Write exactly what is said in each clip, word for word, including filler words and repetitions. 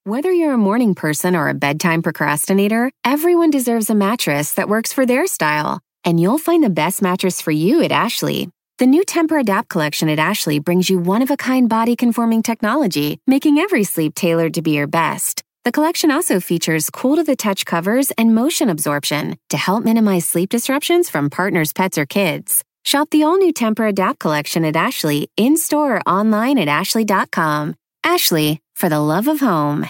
Whether you're a morning person or a bedtime procrastinator, everyone deserves a mattress that works for their style. And you'll find the best mattress for you at Ashley. The new Tempur-Adapt collection at Ashley brings you one-of-a-kind body-conforming technology, making every sleep tailored to be your best. The collection also features cool-to-the-touch covers and motion absorption to help minimize sleep disruptions from partners, pets, or kids. Shop the all-new Tempur-Adapt collection at Ashley, in-store or online at ashley dot com. Ashley, for the love of home.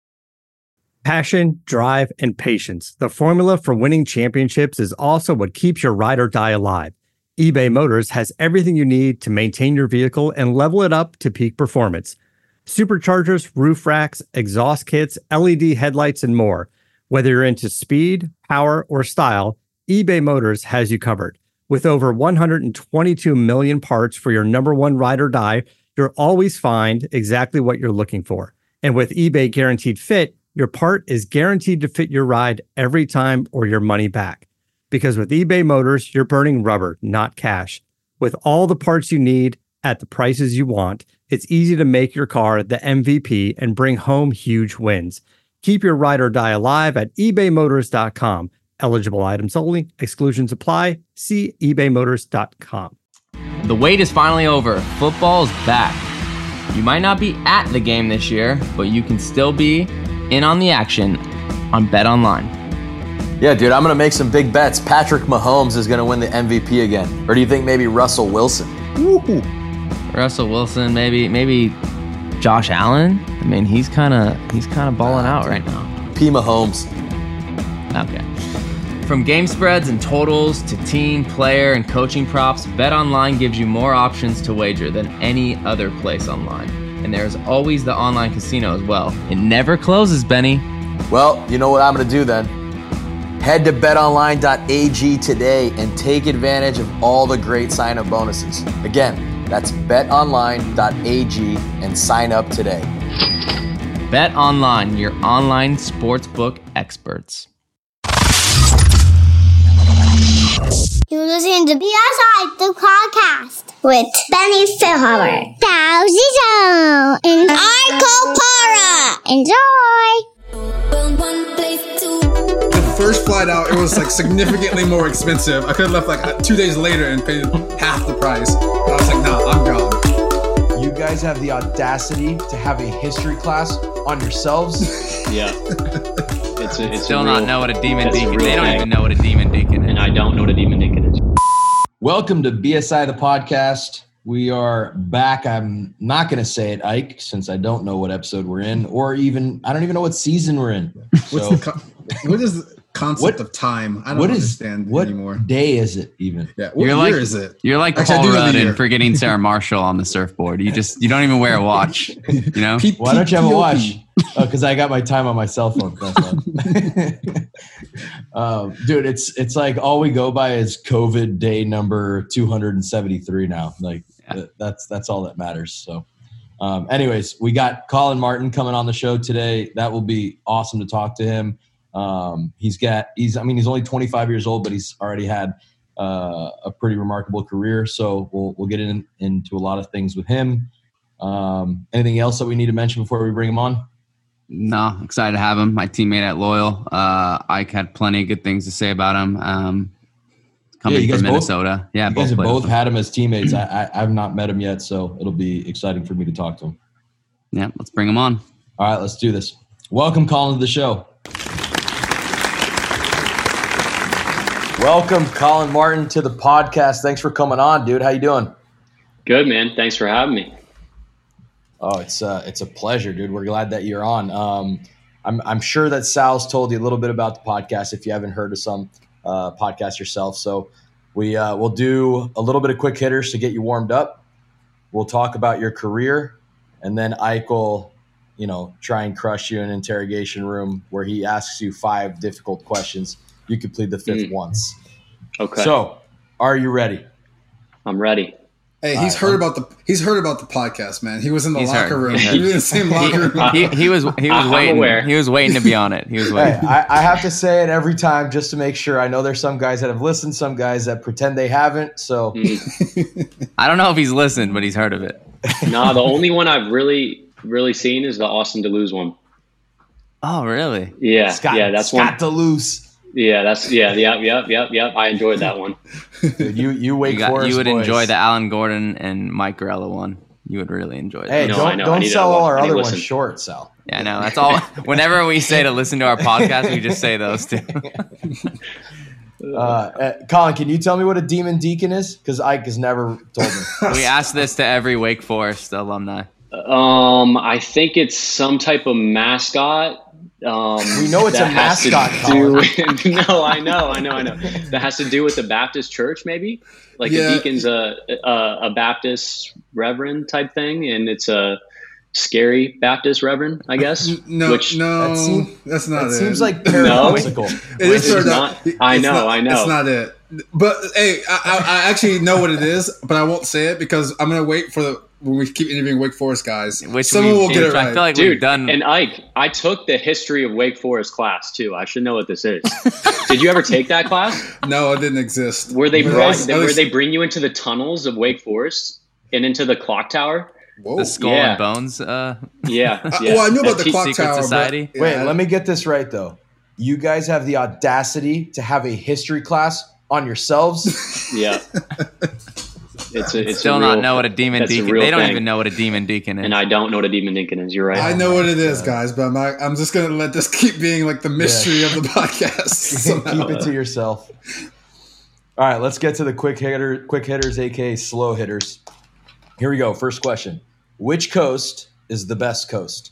Passion, drive, and patience. The formula for winning championships is also what keeps your ride or die alive. eBay Motors has everything you need to maintain your vehicle and level it up to peak performance. Superchargers, roof racks, exhaust kits, L E D headlights, and more. Whether you're into speed, power, or style, eBay Motors has you covered. With over one hundred twenty-two million parts for your number one ride or die, you'll always find exactly what you're looking for. And with eBay Guaranteed Fit, your part is guaranteed to fit your ride every time or your money back. Because with eBay Motors, you're burning rubber, not cash. With all the parts you need at the prices you want, it's easy to make your car the M V P and bring home huge wins. Keep your ride or die alive at ebay motors dot com. Eligible items only. Exclusions apply. See ebay motors dot com. The wait is finally over. Football's back. You might not be at the game this year, but you can still be in on the action on BetOnline. Yeah, dude, I'm going to make some big bets. Patrick Mahomes is going to win the M V P again. Or do you think maybe Russell Wilson? Woo-hoo. Russell Wilson, maybe maybe Josh Allen. I mean, he's kind of he's kind of balling out right now. P. Mahomes. Okay. From game spreads and totals to team, player, and coaching props, BetOnline gives you more options to wager than any other place online. And there's always the online casino as well. It never closes, Benny. Well, you know what I'm going to do then? Head to bet online dot a g today and take advantage of all the great sign-up bonuses. Again, that's bet online dot a g and sign up today. BetOnline, your online sportsbook experts. You're listening to B S I, the podcast, with Benny Fillhammer, Dowsy Joe, and Iko Para. Enjoy! The first flight out, it was like significantly more expensive. I could have left like two days later and paid half the price. I was like, nah, I'm gone. You guys have the audacity to have a history class on yourselves? Yeah. It's a, it's Still a not real, know what a demon deacon is. They don't thing. even know what a demon deacon is. And I don't know what a demon deacon is. Welcome to B S I, the podcast. We are back. I'm not going to say it, Ike, since I don't know what episode we're in, or even, I don't even know what season we're in. So, What's the co- what is the concept what, of time? I don't what understand is, what anymore. What day is it even? Yeah, what you're year like, is it? You're like Actually, Paul Rudd and forgetting Sarah Marshall on the surfboard. You just, you don't even wear a watch, you know? P- Why don't you have a watch? Oh, because I got my time on my cell phone. um, dude, it's it's like all we go by is COVID day number two hundred seventy-three now. Like yeah. th- that's that's all that matters. So, um, anyways, we got Colin Martin coming on the show today. That will be awesome to talk to him. Um, he's got he's I mean he's only twenty-five years old, but he's already had uh, a pretty remarkable career. So we'll we'll get in, into a lot of things with him. Um, anything else that we need to mention before we bring him on? No, excited to have him. My teammate at Loyal. Uh, Ike had plenty of good things to say about him. Um, coming yeah, from Minnesota. Both, yeah, you both guys have both him. had him as teammates. I, I, I've not met him yet, so it'll be exciting for me to talk to him. Yeah, let's bring him on. All right, let's do this. Welcome, Colin, to the show. Welcome, Colin Martin, to the podcast. Thanks for coming on, dude. How you doing? Good, man. Thanks for having me. Oh, it's uh, it's a pleasure, dude. We're glad that you're on. Um, I'm I'm sure that Sal's told you a little bit about the podcast if you haven't heard of some uh, podcasts yourself. So we uh, we'll do a little bit of quick hitters to get you warmed up. We'll talk about your career, and then Ike will, you know, try and crush you in an interrogation room where he asks you five difficult questions. You could plead the fifth mm. once. Okay. So, are you ready? I'm ready. Hey, he's heard about the he's heard about the podcast, man. He was in the he's locker heard. room. He was in the same locker room. He, he was he was I'm waiting. aware. He was waiting to be on it. He was waiting. Hey, I, I have to say it every time just to make sure. I know there's some guys that have listened, some guys that pretend they haven't. So mm. I don't know if he's listened, but he's heard of it. Nah, the only one I've really really seen is the Austin Deleuze one. Oh, really? Yeah, Scott, yeah, that's Scott one. Deleuze. Yeah, that's yeah, yep, yep, yep, yep. I enjoyed that one. Dude, you you Wake You, got, Forest you would boys. enjoy the Alan Gordon and Mike Gorella one. You would really enjoy that. Hey, No, don't I know. I don't need to sell watch- all our I need to other ones listen. short, Sal. Yeah, I know. That's all. Whenever we say to listen to our podcast, we just say those two. Uh, uh, Colin, can you tell me what a demon deacon is? Because Ike has never told me. We ask this to every Wake Forest alumni. Um, I think it's some type of mascot. Um, We know it's that a has to mascot, do with- no, I know, I know, I know. That has to do with the Baptist church, maybe. Like Yeah. a deacon's a, a a Baptist reverend type thing, and it's a scary Baptist reverend, I guess. No, Which, no, That seem- that's not It it. seems like paradoxical. It is It's sort of not- I it's know, not- I know. It's not it. But hey, I, I, I actually know what it is, but I won't say it because I'm gonna wait for the when we keep interviewing Wake Forest guys. Which Someone we- will get it which right. I feel like Dude, we've done. and Ike, I took the history of Wake Forest class too. I should know what this is. Did you ever take that class? No, it didn't exist. Where they But brought, I was- I where was- they bring you into the tunnels of Wake Forest and into the clock tower? Whoa. the Skull yeah. and Bones. Uh, Yeah. Uh, yeah. well, I knew about That the te- clock Secret tower. but- Society? yeah, Wait, I- let me get this right though. You guys have the audacity to have a history class on yourselves. Yeah. It's a, it's still a not real- know what a demon that's a deacon. real They don't thing. even know what a demon deacon is. And I don't know what a demon deacon is. You're right. I know what it is, guys, but I'm not, I'm just gonna let this keep being like the mystery of the podcast. somehow. Keep it to yourself. All right, let's get to the quick hitter, quick hitters, aka slow hitters. Here we go. First question: which coast is the best coast?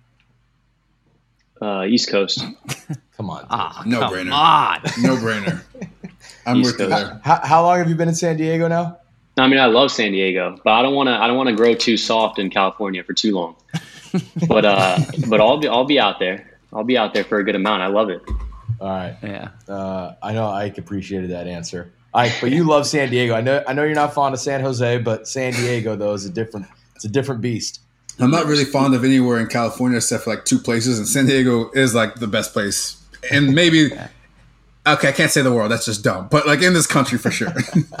Uh, East Coast. Come on. Ah, No come brainer. on. No brainer. I'm East with you Coast. there. How, how long have you been in San Diego now? I mean, I love San Diego, but I don't want to. I don't want to grow too soft in California for too long. But uh, but I'll be I'll be out there. I'll be out there for a good amount. I love it. All right. Yeah. Uh, I know Ike appreciated that answer. Ike, but you love San Diego. I know. I know you're not fond of San Jose, but San Diego though is a different. It's a different beast. I'm not really fond of anywhere in California except for like two places, and San Diego is like the best place. And maybe, okay, I can't say the world. That's just dumb. But like in this country for sure.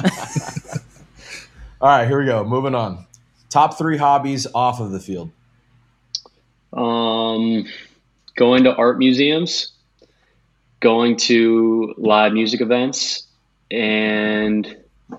All right, here we go. Moving on. Top three hobbies off of the field. Um, going to art museums, going to live music events, and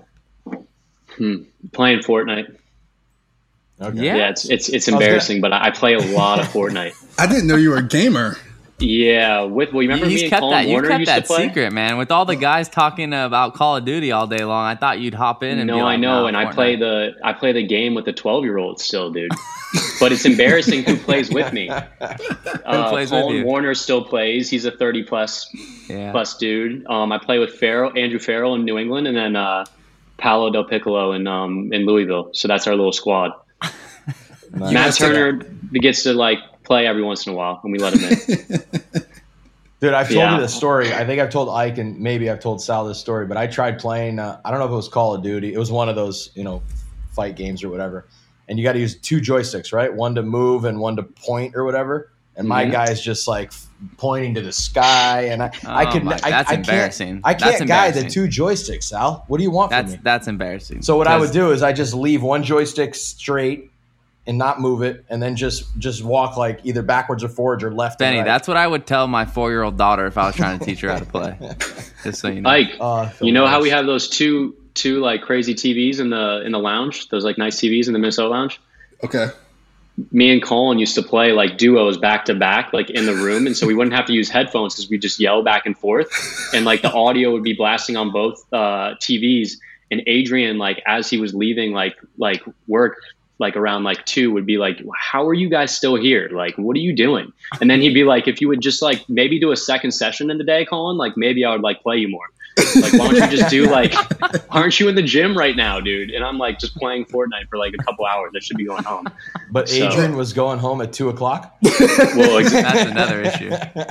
hmm, playing Fortnite. Okay. Yeah. Yeah, it's it's it's gonna- embarrassing, but I I play a lot of Fortnite. I didn't know you were a gamer. Yeah, with well, you remember He's me and kept Colin that. You Warner kept used that to play? secret, man. With all the guys talking about Call of Duty all day long, I thought you'd hop in and No, be like, I know, nah, and I Fortnite. play the I play the game with the twelve year olds still, dude. But it's embarrassing who plays with me. Uh, plays with Colin you? Warner still plays. He's a thirty plus Yeah. plus dude. Um, I play with Farrell, Andrew Farrell in New England, and then uh, Paolo Del Piccolo in um, in Louisville. So that's our little squad. Matt guys take- Turner gets to like play every once in a while, and we let him in. Dude, I've told Yeah. you this story. I think I've told Ike and maybe I've told Sal this story, but I tried playing. Uh, I don't know if it was Call of Duty. It was one of those, you know, fight games or whatever. And you got to use two joysticks, right? One to move and one to point or whatever. And my Mhm. guy is just like pointing to the sky, and I, I Oh could, my- I, that's I embarrassing. Can't, I can't That's guide the embarrassing. two joysticks, Sal. What do you want from That's me? that's embarrassing. So what I would Because- do is I just leave one joystick straight and not move it, and then just just walk like either backwards or forwards or left. Benny, and right. that's what I would tell my four-year-old daughter if I was trying to teach her how to play. Just so you know. Ike, Oh, I feel you know how we embarrassed. have those two two like crazy T Vs in the in the lounge? Those like nice T Vs in the Minnesota lounge. Okay. Me and Colin used to play like duos back to back, like in the room, and so we wouldn't have to use headphones because we just yell back and forth, and like the audio would be blasting on both uh, T Vs. And Adrian, like as he was leaving, like like work, like around like two, would be like, "How are you guys still here? Like, what are you doing?" And then he'd be like, "If you would just like maybe do a second session in the day, Colin, like maybe I would like play you more. Like, why don't you just do like, aren't you in the gym right now, dude?" And I'm like just playing Fortnite for like a couple hours. I should be going home. But So- Adrian was going home at two o'clock. Well, ex- That's another issue.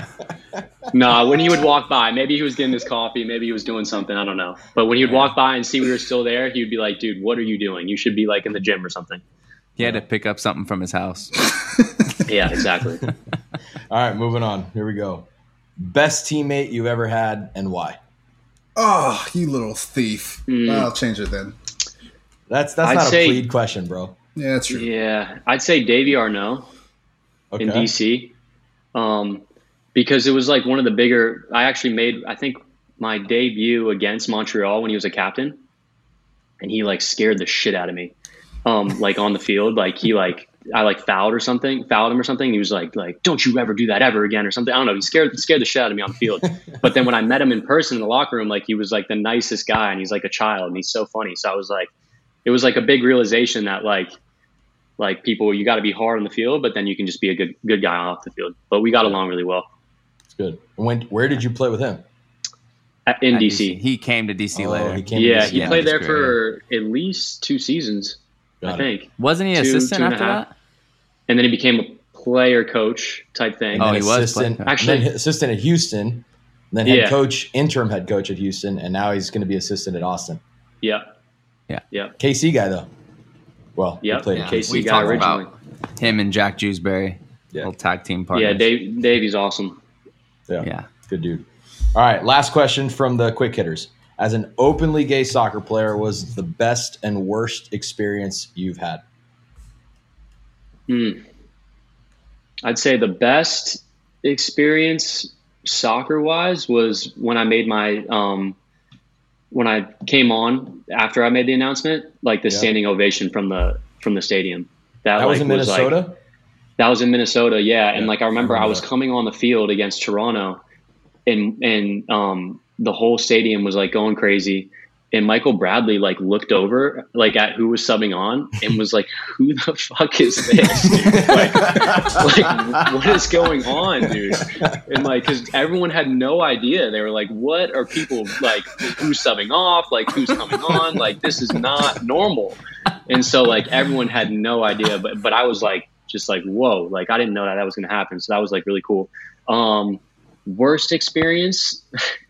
Nah, when he would walk by, maybe he was getting his coffee, maybe he was doing something, I don't know. But when he would walk by and see we were still there, he would be like, "Dude, what are you doing? You should be like in the gym or something." He had to pick up something from his house. Yeah, exactly. All right, moving on. Here we go. Best teammate you've ever had and why? Oh, you little thief. Mm. I'll change it then. That's that's I'd not say- a plead question, bro. Yeah, that's true. Yeah, I'd say Davey Arnaud Okay. in D C. Um, because it was like one of the bigger. I actually made I think my debut against Montreal when he was a captain, and he like scared the shit out of me, um, like on the field. Like he like I like fouled or something, fouled him or something. He was like like don't you ever do that ever again or something. I don't know. He scared scared the shit out of me on the field. But then when I met him in person in the locker room, like he was like the nicest guy, and he's like a child, and he's so funny. So I was like, it was like a big realization that like. Like people, you got to be hard on the field, but then you can just be a good good guy off the field. But we got along really well. It's good. When where did you play with him? At, in At D C. He came to D C Oh, later. he came Yeah, to D C. he Yeah, played that's there for at least two seasons, Got I it. think. Wasn't he Two- assistant two and a after half. that? And then he became a player coach type thing. Oh, And he then was assistant, playing- Actually- then assistant at Houston, then head Yeah. coach, interim head coach at Houston, and now he's going to be assistant at Austin. Yeah. Yeah. Yeah. K C guy though. Well, he Yep. played Yeah. at K K C C. We guy talked originally. about him and Jack Jewsbury, Yeah. little tag team partners. Yeah, Dave Davey's awesome. Yeah. Yeah. Good dude. All right, last question from the quick hitters. As an openly gay soccer player, was the best and worst experience you've had? Hmm. I'd say the best experience soccer wise was when I made my um when I came on after I made the announcement, like the Yeah. standing ovation from the from the stadium. That like, was in like- Minnesota? that was in Minnesota, yeah. And Yeah, like I remember I I remember was that. coming on the field against Toronto, and and um the whole stadium was like going crazy. And Michael Bradley like looked over like at who was subbing on and was like, "Who the fuck is this? Dude? Like, like what is going on, dude?" And like, because everyone had no idea. They were like, "What are people like? Who's subbing off? Like, who's coming on? Like, this is not normal." And so like everyone had no idea. But but I was like, just like, whoa! Like I didn't know that that was going to happen. So that was like really cool. Um, worst experience.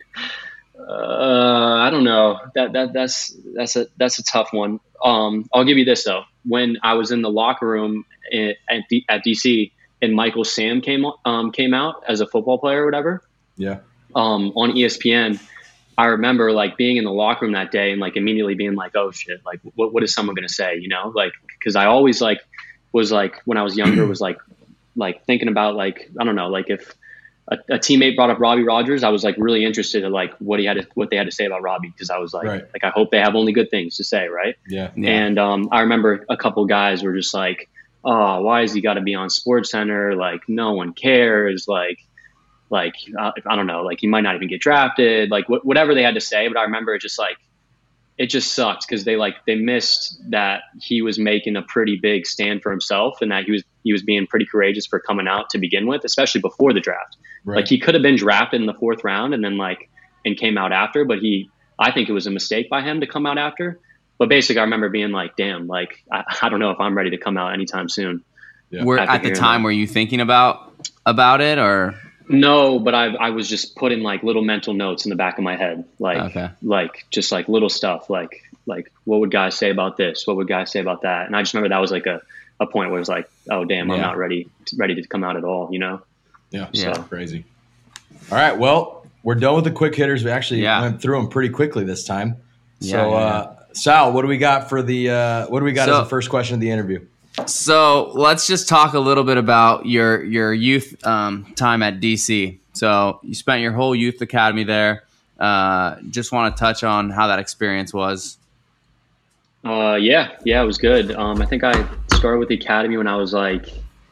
Uh, I don't know. That that that's that's a that's a tough one. Um, I'll give you this though. When I was in the locker room in, at D, at D C and Michael Sam came um came out as a football player or whatever. Yeah. Um, on E S P N, I remember like being in the locker room that day and like immediately being like, "Oh shit! Like, what what is someone gonna say?" You know, like because I always like was like when I was younger was like like thinking about like I don't know like if. A, a teammate brought up Robbie Rogers. I was like really interested in like what he had to, what they had to say about Robbie because I was like Right. like I hope they have only good things to say, right? Yeah. Yeah. And um, I remember a couple guys were just like, "Oh, why has he got to be on SportsCenter? Like no one cares. Like like uh, I don't know. Like he might not even get drafted. Like wh- whatever they had to say." But I remember it just like it just sucked because they like they missed that he was making a pretty big stand for himself and that he was he was being pretty courageous for coming out to begin with, especially before the draft. Right. Like he could have been drafted in the fourth round and then like and came out after, but he I think it was a mistake by him to come out after. But basically, I remember being like, "Damn, like I, I don't know if I'm ready to come out anytime soon." Yeah. Were, After at the hearing time, that. were you thinking about about it or? No, but I I was just putting like little mental notes in the back of my head, like Okay. like just like little stuff, like like what would guys say about this? What would guys say about that? And I just remember that was like a, a point where it was like, "Oh damn, I'm Yeah. not ready ready to come out at all," you know? Yeah. Yeah. So crazy. All right. Well, we're done with the quick hitters. We actually Yeah. went through them pretty quickly this time. Yeah, So, yeah, uh, Sal, what do we got for the, uh, what do we got So- as the first question of the interview? So let's just talk a little bit about your your youth um, time at D C. So you spent your whole youth academy there. Uh, just want to touch on how that experience was. Uh, yeah, yeah, it was good. Um, I think I started with the academy when I was like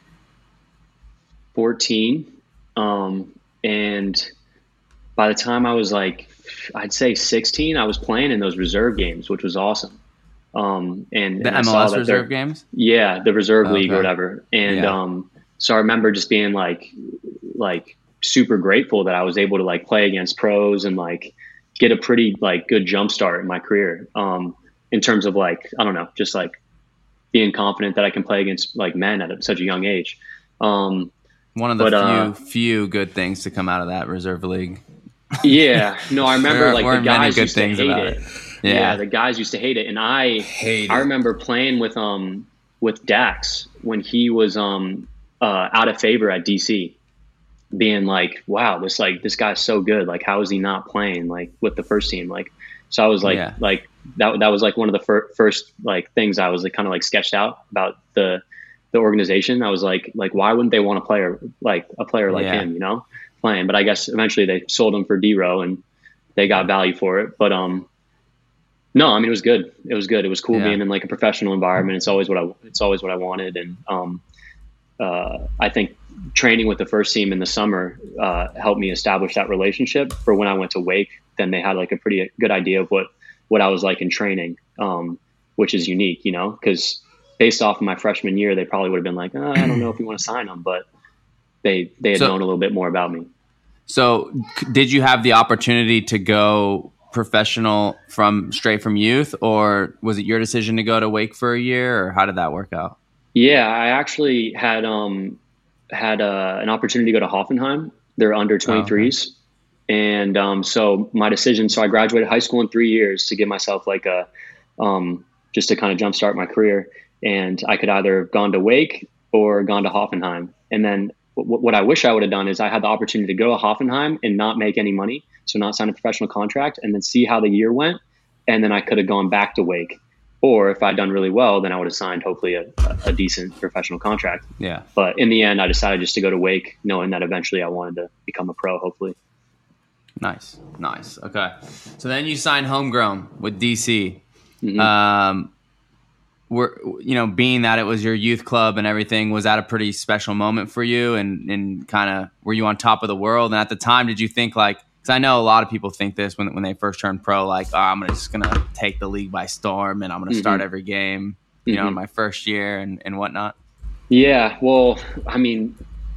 fourteen. Um, and by the time I was like, I'd say sixteen, I was playing in those reserve games, which was awesome. Um, and, The and I M L saw S that reserve they're- games. Yeah, the reserve league Okay. or whatever. And Yeah. um, so I remember just being like, like super grateful that I was able to like play against pros and like get a pretty like good jump start in my career. Um, in terms of like, I don't know, just like being confident that I can play against like men at such a young age. Um, One of the But, few uh, few good things to come out of that reserve league. yeah, no, I remember There like the weren't many guys good used to things hate about it. it. Yeah. Yeah. the guys used to hate it, and I Hate I it. remember playing with um with Dax when he was um uh out of favor at D C, being like, wow, this like this guy's so good. Like, how is he not playing like with the first team? Like, so I was like, Yeah. like that that was like one of the fir- first like things I was like kind of like sketched out about the the organization. I was like, like, why wouldn't they want a player like a player like Yeah. him, you know, playing? But I guess eventually they sold him for D-Row and they got value for it. But um, no, I mean, it was good. It was good. It was cool Yeah. being in like a professional environment. It's always what I, it's always what I wanted. And um, uh, I think training with the first team in the summer uh, helped me establish that relationship for when I went to Wake. Then they had like a pretty good idea of what, what I was like in training, um, which is unique, you know, because based off of my freshman year, they probably would have been like, oh, I don't know if we want to sign him, but they, they had So- known a little bit more about me. So, c- did you have the opportunity to go professional from straight from youth, or was it your decision to go to Wake for a year, or how did that work out? Yeah, I actually had um had uh, an opportunity to go to Hoffenheim. They're under twenty-threes, and um, so my decision. So I graduated high school in three years to give myself like a um just to kind of jumpstart my career. And I could either have gone to Wake or gone to Hoffenheim. And then w- what I wish I would have done is I had the opportunity to go to Hoffenheim and not make any money, so not sign a professional contract, and then see how the year went. And then I could have gone back to Wake. Or if I'd done really well, then I would have signed hopefully a, a decent professional contract. Yeah. But in the end, I decided just to go to Wake, knowing that eventually I wanted to become a pro, hopefully. Nice, nice. Okay, so then you signed Homegrown with D C. Mhm. Um, were you know, being that it was your youth club and everything, was that a pretty special moment for you? And and kind of were you on top of the world? And at the time, did you think like? Because I know a lot of people think this when when they first turn pro, like, oh, I'm gonna, just gonna take the league by storm and I'm gonna Mhm. start every game, you know, in Mhm. my first year and and whatnot. Yeah, well, I mean,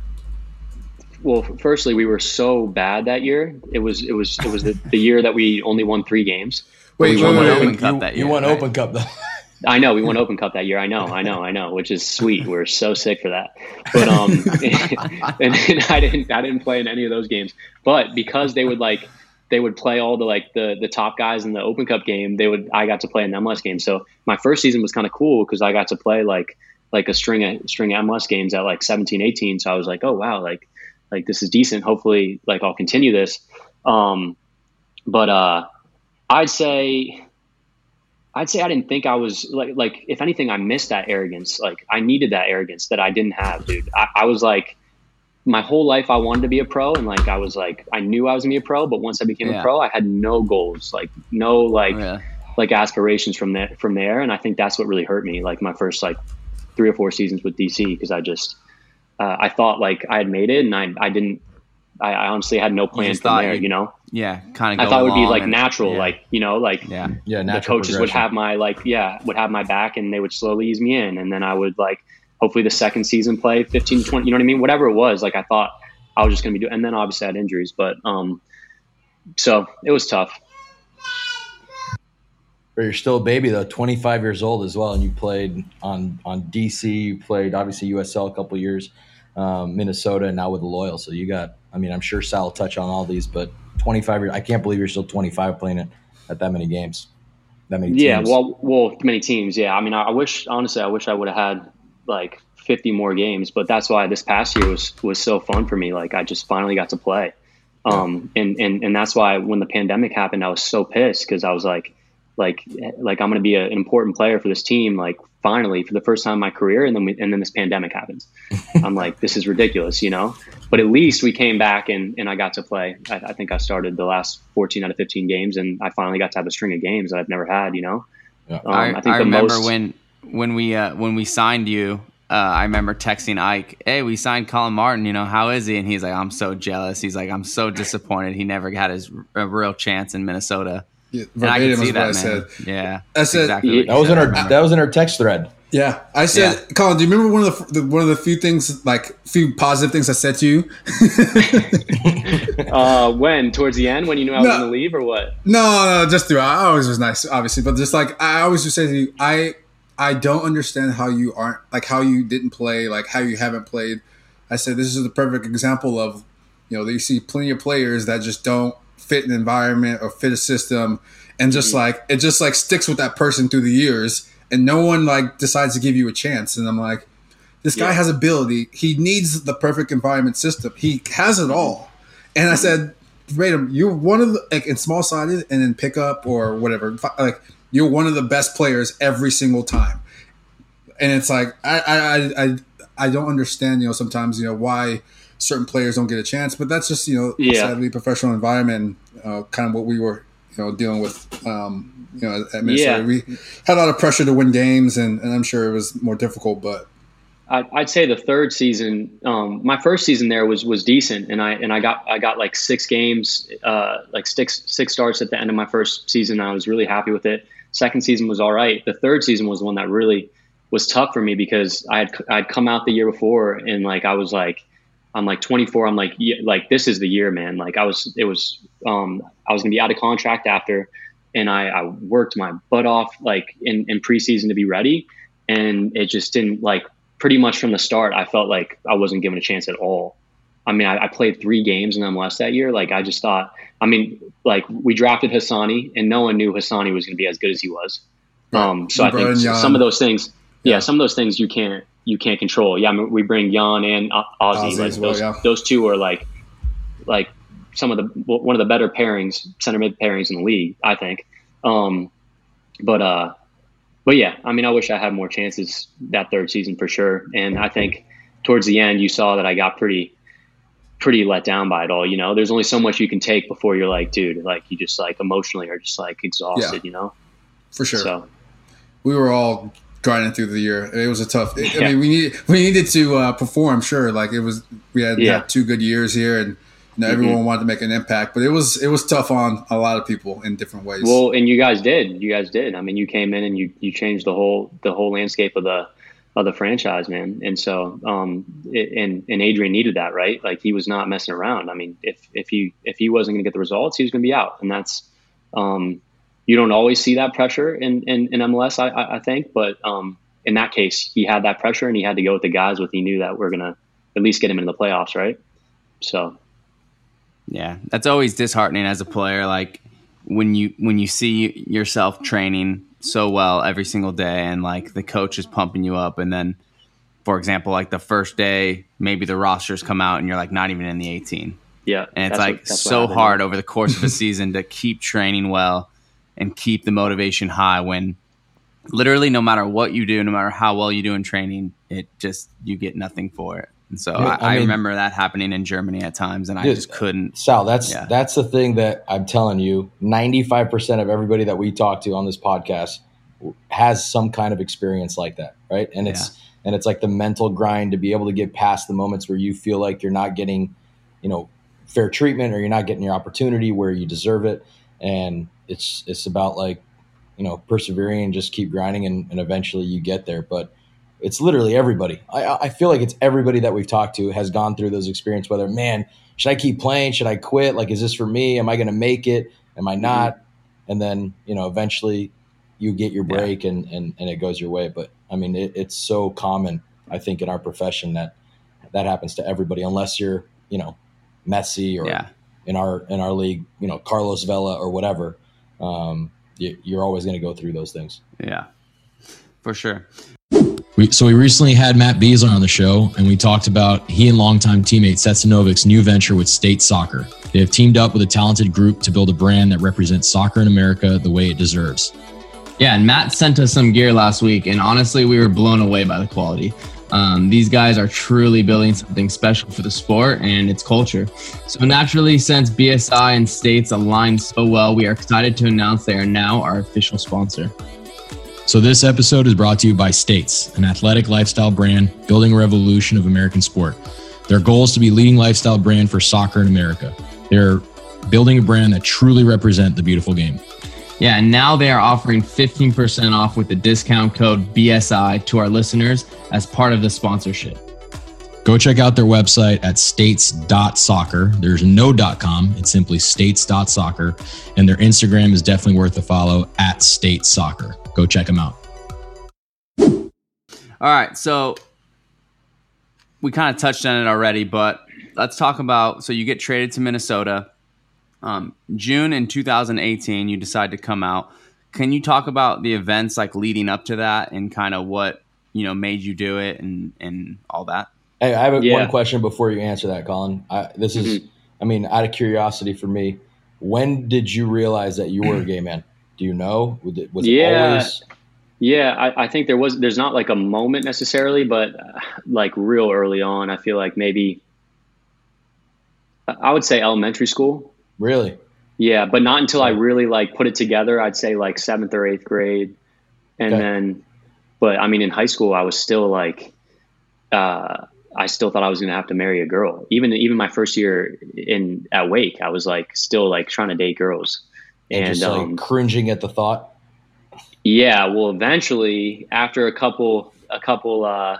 well, firstly, we were so bad that year. It was it was it was the, the year that we only won three games. Wait, we wait, won wait, the wait. Open Open Cup you, that you year, won right? Open Cup though. I know we won Open Cup that year. I know, I know, I know, which is sweet. We're so sick for that. But um, and, and I didn't, I didn't play in any of those games. But because they would like, they would play all the like the the top guys in the Open Cup game. They would, I got to play an M L S game. So my first season was kind of cool because I got to play like like a string of string of M L S games at like seventeen, eighteen. So I was like, oh wow, like like this is decent. Hopefully, like I'll continue this. Um, but uh, I'd say. I'd say I didn't think I was like, like, if anything, I missed that arrogance. Like I needed that arrogance that I didn't have, dude. I, I was like, my whole life I wanted to be a pro. And like, I was like, I knew I was gonna be a pro, but once I became Yeah. a pro, I had no goals, like no, like, Yeah. like aspirations from there, from there. And I think that's what really hurt me. Like my first, like three or four seasons with D C. Cause I just, uh, I thought like I had made it and I, I didn't, I, I honestly had no plan just from thought there, you- you know? Yeah, kind of. I thought it would be like natural, yeah. like, you know, like, yeah, Yeah, the natural coaches would progression. have my like yeah would have my back and they would slowly ease me in, and then I would like hopefully the second season play fifteen to twenty, you know what I mean, whatever it was. Like I thought I was just gonna be doing, and then obviously I had injuries, but um so it was tough. But you're still a baby though, twenty-five years old as well, and you played on on D C. You played obviously U S L a couple of years, um, Minnesota, and now with the Loyal. So you got, I mean, I'm sure Sal will touch on all these, but twenty-five years. I can't believe you're still twenty-five playing it at that many games, that many Yeah, teams. well well many teams. Yeah, I mean I, I wish honestly I wish I would have had like fifty more games, but that's why this past year was was so fun for me. Like I just finally got to play, um, and and and that's why when the pandemic happened, I was so pissed because I was like. Like, like I'm going to be a, an important player for this team. Like, finally, for the first time in my career, and then we, and then this pandemic happens. I'm like, this is ridiculous, you know. But at least we came back, and, and I got to play. I, I think I started the last fourteen out of fifteen games, and I finally got to have a string of games that I've never had, you know. Yeah. Um, I, I think I the remember most. when when we uh, when we signed you. Uh, I remember texting Ike, "Hey, we signed Colin Martin. You know, how is he?" And he's like, "I'm so jealous." He's like, "I'm so disappointed. He never had his a real chance in Minnesota." Yeah, And I can verbatim see is what that, I man. said. Yeah, I said- exactly what you That was said. in I our remember. that was in our text thread. Yeah, I said, Yeah. Colin, do you remember one of the, the one of the few things, like few positive things I said to you? Uh, when towards the end, when you knew I was No. going to leave, or what? No, no, just throughout. I always was nice, obviously, but just like I always just say to you, I I don't understand how you aren't like how you didn't play, like how you haven't played. I said this is the perfect example of, you know, you see plenty of players that just don't fit an environment or fit a system, and just Mm-hmm. like it just like sticks with that person through the years, and no one like decides to give you a chance. And I'm like, this guy Yeah. has ability. He needs the perfect environment system. He has it all. And I said, verbatim, you're one of the, like in small sided and in pickup or whatever, like you're one of the best players every single time. and it's like I I I I don't understand, you know, sometimes, you know, why certain players don't get a chance, but that's just, you know, yeah. sadly professional environment, uh, kind of what we were, you know, dealing with, um, you know, at Minnesota. Yeah. We had a lot of pressure to win games, and, and I'm sure it was more difficult, but I'd say the third season, um, my first season there was was decent, and I and I got I got like six games, uh, like six six starts at the end of my first season. I was really happy with it. Second season was all right. The third season was the one that really was tough for me because I had I'd come out the year before, and like I was like, I'm like twenty-four. I'm like yeah, like this is the year, man. Like I was it was um, I was gonna be out of contract after, and I, I worked my butt off like in, in preseason to be ready, and it just didn't like. Pretty much from the start, I felt like I wasn't given a chance at all. I mean, I, I played three games in M L S that year. Like, I just thought, I mean, like we drafted Hassani, and no one knew Hassani was going to be as good as he was. Um, so I think some of those things, yeah, yeah, some of those things you can't you can't control. Yeah, I mean, we bring Jan and Ozzy. Ozzy like, well, those, yeah. those two are like like some of the one of the better pairings, center mid pairings in the league, I think. Um, but uh. But yeah, I mean, I wish I had more chances that third season for sure. And I think towards the end, you saw that I got pretty, pretty let down by it all. You know, there's only so much you can take before you're like, dude, like you just like emotionally are just like exhausted, yeah, you know? For sure. So we were all grinding through the year. It was a tough, it, yeah. I mean, we need, we needed to uh, perform. Sure. Like it was, we had, yeah. had two good years here, and you know, everyone mm-hmm. wanted to make an impact, but it was it was tough on a lot of people in different ways. Well, and you guys did. You guys did. I mean, you came in and you, you changed the whole the whole landscape of the of the franchise, man. And so, um, it, and and Adrian needed that, right? Like he was not messing around. I mean, if if he if he wasn't going to get the results, he was going to be out. And that's um, you don't always see that pressure in in, in M L S, I, I think, but um, in that case, he had that pressure and he had to go with the guys with he knew that we're going to at least get him into the playoffs, right? So. Yeah, that's always disheartening as a player. Like when you when you see yourself training so well every single day, and like the coach is pumping you up, and then, for example, like the first day, maybe the rosters come out and you're like not even in the eighteen. Yeah, and it's like what, so hard over the course of a season to keep training well and keep the motivation high when literally no matter what you do, no matter how well you do in training, it just you get nothing for it. And so I, I, I mean, remember that happening in Germany at times, and dude, I just couldn't. Sal, that's yeah. that's the thing that I'm telling you. ninety-five percent of everybody that we talk to on this podcast has some kind of experience like that, right? And it's yeah. and it's like the mental grind to be able to get past the moments where you feel like you're not getting, you know, fair treatment or you're not getting your opportunity where you deserve it. And it's it's about like, you know, persevering and just keep grinding, and, and eventually you get there. But it's literally everybody. I, I feel like it's everybody that we've talked to has gone through those experiences, whether, man, should I keep playing? Should I quit? Like, is this for me? Am I going to make it? Am I not? Mm-hmm. And then, you know, eventually you get your break yeah. and, and, and it goes your way. But I mean, it, it's so common, I think, in our profession that that happens to everybody, unless you're, you know, Messi or yeah. in our, in our league, you know, Carlos Vela or whatever. Um, you, you're always going to go through those things. Yeah, for sure. We, so we recently had Matt Besler on the show, and we talked about he and longtime teammate Seth Sinovic's new venture with State Soccer. They have teamed up with a talented group to build a brand that represents soccer in America the way it deserves. Yeah, and Matt sent us some gear last week, and honestly, we were blown away by the quality. Um, these guys are truly building something special for the sport and its culture. So naturally, since B S I and States align so well, we are excited to announce they are now our official sponsor. So this episode is brought to you by States, an athletic lifestyle brand building a revolution of American sport. Their goal is to be leading lifestyle brand for soccer in America. They're building a brand that truly represents the beautiful game. Yeah, and now they are offering fifteen percent off with the discount code B S I to our listeners as part of the sponsorship. Go check out their website at states dot soccer. There's no .com. It's simply states dot soccer. And their Instagram is definitely worth a follow at State Soccer. Go check them out. All right. So we kind of touched on it already, but let's talk about, so you get traded to Minnesota. Um, June in two thousand eighteen, you decide to come out. Can you talk about the events like leading up to that and kind of what, you know, made you do it and, and all that? Hey, I have a, yeah. one question before you answer that, Colin. I, this is, mm-hmm. I mean, out of curiosity for me, when did you realize that you were a gay man? Do you know? Was it, was yeah. it always? Yeah, I, I think there was, there's not like a moment necessarily, but uh, like real early on, I feel like maybe, I would say elementary school. Really? Yeah, but not until I really like put it together. I'd say like seventh or eighth grade. And Okay. then, but I mean, in high school, I was still like, uh, I still thought I was going to have to marry a girl. Even, even my first year in at Wake, I was like, still like trying to date girls. And, And, just like um, cringing at the thought. yeah, well, eventually after a couple, a couple, uh,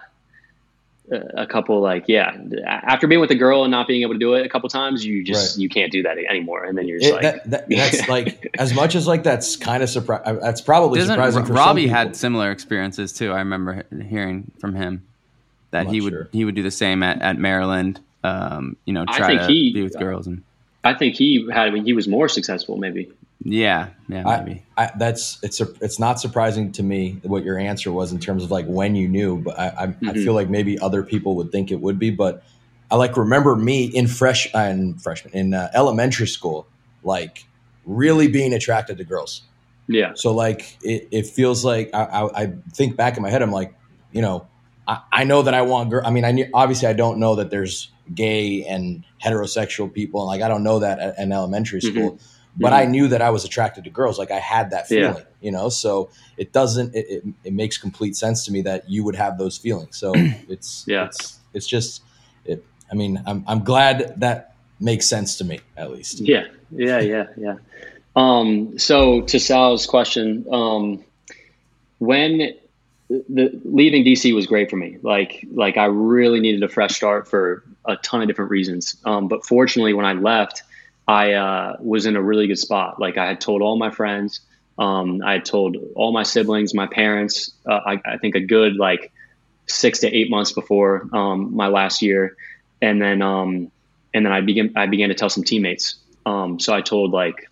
a couple like, yeah, after being with a girl and not being able to do it a couple times, you just, Right. you can't do that anymore. And then you're just It, like, that, that, that's like, as much as like, that's kind of surprising. That's probably Doesn't surprising R- for Robbie some people. had similar experiences too. I remember he- hearing from him that I'm he not would sure. he would do the same at, at Maryland. Um, you know, I try think to he- be with girls and I think he had, he was more successful maybe. yeah, yeah, maybe. I, I, that's it's a, it's not surprising to me what your answer was in terms of like when you knew, but I I, Mm-hmm. I feel like maybe other people would think it would be, but I like remember me in fresh and freshman in uh, elementary school, like really being attracted to girls. Yeah. So like it, it feels like I, I, I think back in my head, I'm like, you know, I, I know that I want girl. I mean, I knew, obviously I don't know that there's gay and heterosexual people, and like I don't know that at, in elementary school. Mhm. But Mhm. I knew that I was attracted to girls. Like I had that Yeah. feeling, you know, so it doesn't, it, it, it makes complete sense to me that you would have those feelings. So it's, Yeah. it's, it's just, it, I mean, I'm, I'm glad that makes sense to me at least. Yeah, yeah, yeah, yeah. Um, so to Sal's question, um, when the leaving D C was great for me, like, like I really needed a fresh start for a ton of different reasons. Um, but fortunately when I left, I, uh, was in a really good spot. Like I had told all my friends, um, I had told all my siblings, my parents, uh, I, I think a good, like six to eight months before, um, my last year. And then, um, and then I began, I began to tell some teammates. Um, so I told like,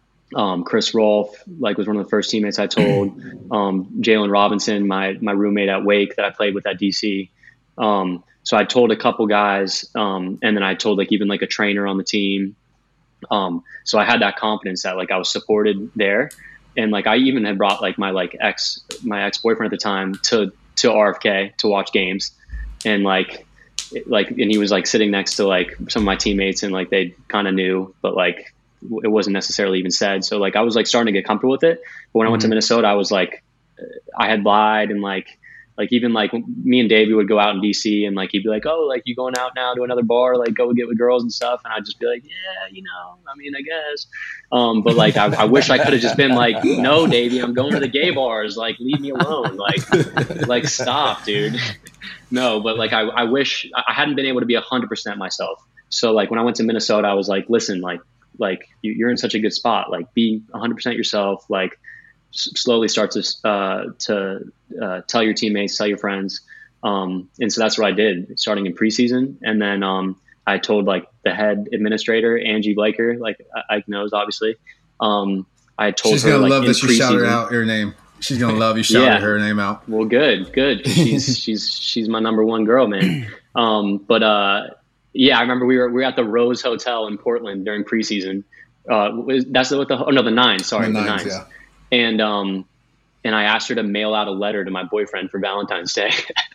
um, Chris Rolfe, like was one of the first teammates I told, um, Jalen Robinson, my, my roommate at Wake that I played with at D C. Um, so I told a couple guys, um, and then I told like even like a trainer on the team. Um, so I had that confidence that like I was supported there. And like, I even had brought like my like ex, my ex-boyfriend at the time to, to R F K to watch games. And like, like, and he was like sitting next to like some of my teammates and like, they kind of knew, but like, it wasn't necessarily even said. So like, I was like starting to get comfortable with it. But when I went to Minnesota, I was like, I had lied and like, like even like me and Davey would go out in D C and like he'd be like, oh, like you going out now to another bar, like go get with girls and stuff, and I'd just be like, yeah, you know, I mean, I guess. Um, but like I, I wish I could have just been like, no, Davey, I'm going to the gay bars, like leave me alone, like like stop, dude. No, but like I, I wish I hadn't been able to be a hundred percent myself. So like when I went to Minnesota, I was like, listen, like like you, you're in such a good spot, like be a hundred percent yourself, like slowly start to uh, to uh, tell your teammates, tell your friends, um, and so that's what I did, starting in preseason. And then um, I told like the head administrator, Angie Blaker, like Ike knows, obviously. Um, I had told She's her gonna like love in that you preseason, shouted out your name. She's gonna love you shouted Yeah. her name out. Well, good, good. She's she's she's my number one girl, man. Um, but uh, yeah, I remember we were we were at the Rose Hotel in Portland during preseason. Uh, was- that's what the oh no the nine sorry The the nines, nines. yeah. And um, and I asked her to mail out a letter to my boyfriend for Valentine's Day.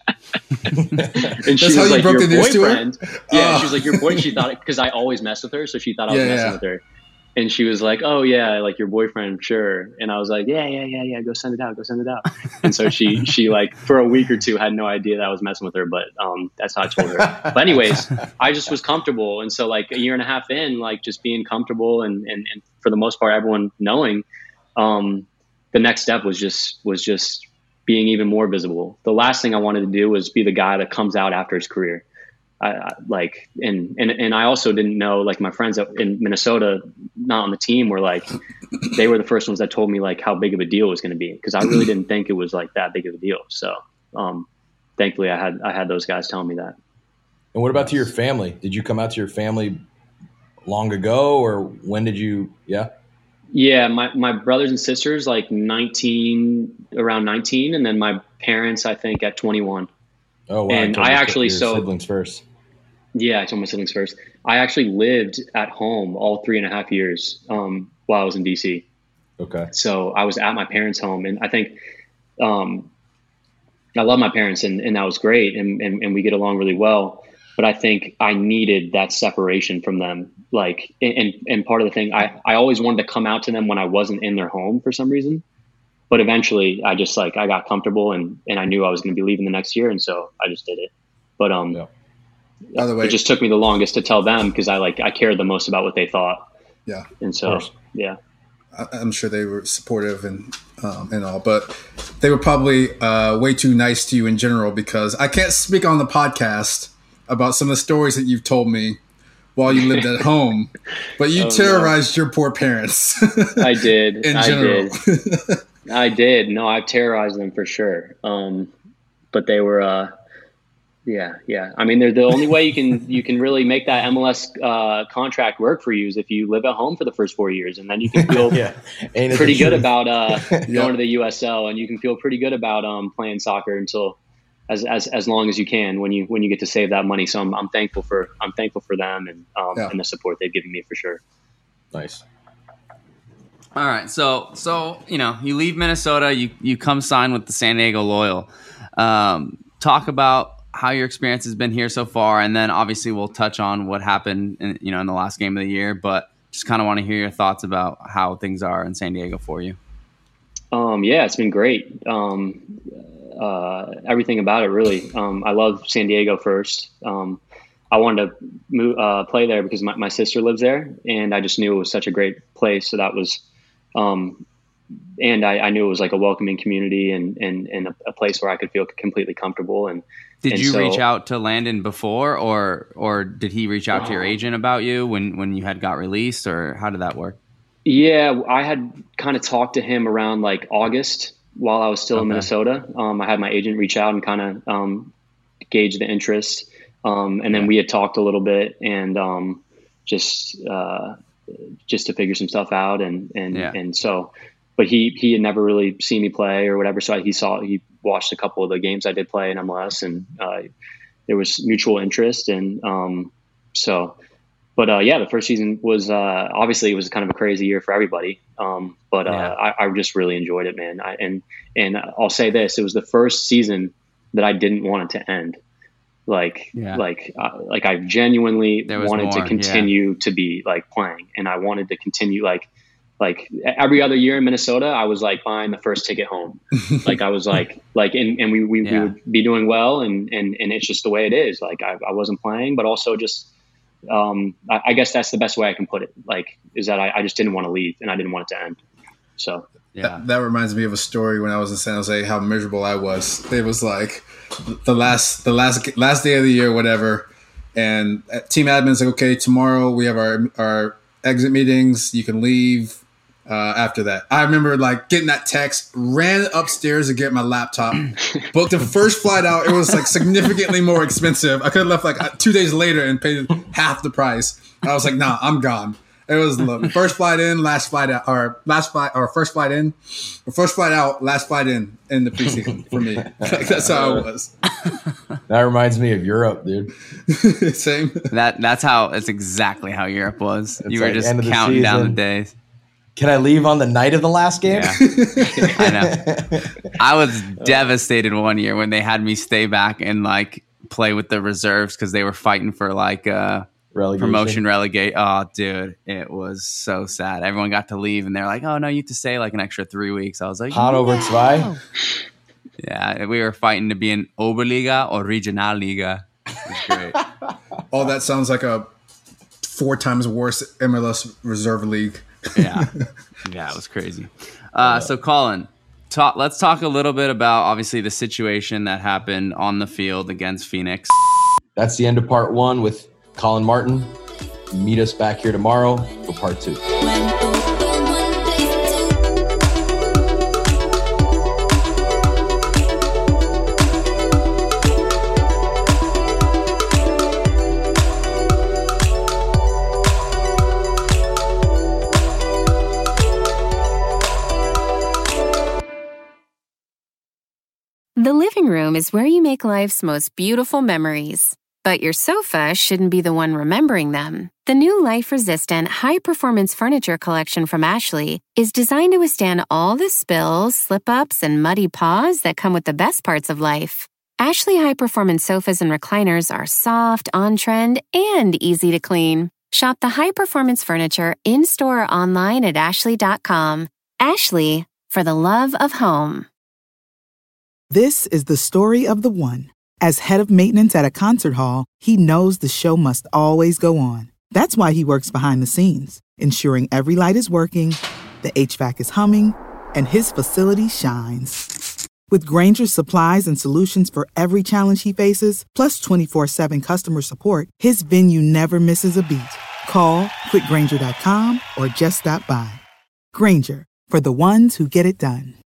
And she That's how was you like, broke your the news to her? boyfriend. Yeah, Oh. she was like, your boy. She thought because I always mess with her, so she thought I was Yeah, messing yeah. with her. And she was like, oh yeah, like your boyfriend, sure. And I was like, yeah, yeah, yeah, yeah, go send it out, go send it out. And so she, she like for a week or two had no idea that I was messing with her, but um, that's how I told her. But anyways, I just was comfortable. And so like a year and a half in, like just being comfortable and, and, and for the most part, everyone knowing, um, the next step was just, was just being even more visible. The last thing I wanted to do was be the guy that comes out after his career. I, I like, and, and, and I also didn't know, like my friends in Minnesota, not on the team, were like, they were the first ones that told me like how big of a deal it was going to be. Cause I really didn't think it was like that big of a deal. So, um, thankfully I had, I had those guys telling me that. And what about to your family? Did you come out to your family long ago, or when did you? Yeah. Yeah. My, my brothers and sisters, like nineteen, around nineteen. And then my parents, I think at twenty-one. Oh, wow. And told I your- actually, your so siblings first. Yeah, I told my siblings first. I actually lived at home all three and a half years um, while I was in D C. Okay. So I was at my parents' home, and I think um, I love my parents, and, and that was great, and, and and we get along really well. But I think I needed that separation from them. Like, and and part of the thing, I I always wanted to come out to them when I wasn't in their home for some reason. But eventually, I just like I got comfortable, and and I knew I was going to be leaving the next year, and so I just did it. But um, yeah. By the way, it just took me the longest to tell them because I like I cared the most about what they thought. Yeah, and so yeah. I'm sure they were supportive and um, and all, but they were probably uh, way too nice to you in general, because I can't speak on the podcast about some of the stories that you've told me while you lived at home, but you oh, terrorized no. your poor parents. I did. in I general. did. I did. No, I've terrorized them for sure. Um, but they were, uh, yeah, yeah. I mean, they're the only way you can you can really make that M L S uh, contract work for you is if you live at home for the first four years, and then you can feel yeah. pretty good about uh, yeah. going to the U S L, and you can feel pretty good about um, playing soccer until as, as as long as you can when you when you get to save that money. So I'm I'm thankful for I'm thankful for them and um, yeah. and the support they've given me for sure. Nice. All right, so so you know you leave Minnesota, you you come sign with the San Diego Loyal. Um, talk about how your experience has been here so far, and then obviously we'll touch on what happened in, you know in the last game of the year. But just kind of want to hear your thoughts about how things are in San Diego for you. Um, yeah, it's been great. Um, uh, everything about it, really. Um, I love San Diego first. Um, I wanted to move, uh, play there because my, my sister lives there, and I just knew it was such a great place. So that was, um, and I, I knew it was like a welcoming community and and, and a, a place where I could feel completely comfortable. And did and you so, reach out to Landon before, or or did he reach out to your agent about you when when you had got released, or how did that work? Yeah, I had kind of talked to him around like August while I was still okay. in Minnesota. Um, I had my agent reach out and kind of um, gauge the interest. Um, and then yeah. we had talked a little bit and um, just uh, just to figure some stuff out. And and, yeah. and so, but he he had never really seen me play or whatever. So he saw, he watched a couple of the games I did play in M L S, and uh, there was mutual interest. And um, so, but uh, yeah, the first season was uh, obviously it was kind of a crazy year for everybody. Um, but uh, yeah. I, I just really enjoyed it, man. I, and and I'll say this: it was the first season that I didn't want it to end. Like, yeah. like, uh, like I genuinely wanted more, to continue yeah. to be like playing, and I wanted to continue like, like every other year in Minnesota, I was like buying the first ticket home. Like I was like, like, and, and we, we, yeah. we would be doing well, and, and, and it's just the way it is. Like I, I wasn't playing, but also just, um, I, I guess that's the best way I can put it. Like, is that I, I just didn't want to leave, and I didn't want it to end. So. Yeah. That, that reminds me of a story when I was in San Jose, how miserable I was. It was like the last, the last, last day of the year, whatever. And team admin's like, okay, tomorrow we have our, our exit meetings. You can leave uh, after that. I remember like getting that text, ran upstairs to get my laptop, booked the first flight out. It was like significantly more expensive. I could have left like two days later and paid half the price. I was like, nah, I'm gone. It was the first flight in, last flight out, or last flight, or first flight in, or first flight out, last flight in in the preseason for me. Like, that's how it was. That reminds me of Europe, dude. Same. That that's how. That's exactly how Europe was. It's you were like just end of the counting down the season. days. Can I leave on the night of the last game? Yeah. I know. I was devastated one year when they had me stay back and like play with the reserves because they were fighting for like. Uh, Relegation. Promotion, relegate. Oh, dude, it was so sad. Everyone got to leave, and they're like, "Oh no, you have to stay like an extra three weeks." I was like, Hannover no. two. Yeah, we were fighting to be in Oberliga or Regionalliga. It was great. Oh, that sounds like a four times worse M L S reserve league. Yeah, yeah, it was crazy. Uh, so, Colin, talk, let's talk a little bit about obviously the situation that happened on the field against Phoenix. That's the end of part one with Colin Martin. Meet us back here tomorrow for part two. The living room is where you make life's most beautiful memories. But your sofa shouldn't be the one remembering them. The new life-resistant, high-performance furniture collection from Ashley is designed to withstand all the spills, slip-ups, and muddy paws that come with the best parts of life. Ashley high-performance sofas and recliners are soft, on-trend, and easy to clean. Shop the high-performance furniture in-store or online at ashley dot com. Ashley, for the love of home. This is the story of the one. As head of maintenance at a concert hall, he knows the show must always go on. That's why he works behind the scenes, ensuring every light is working, the H V A C is humming, and his facility shines. With Grainger's supplies and solutions for every challenge he faces, plus twenty-four seven customer support, his venue never misses a beat. Call quick grainger dot com or just stop by. Grainger, for the ones who get it done.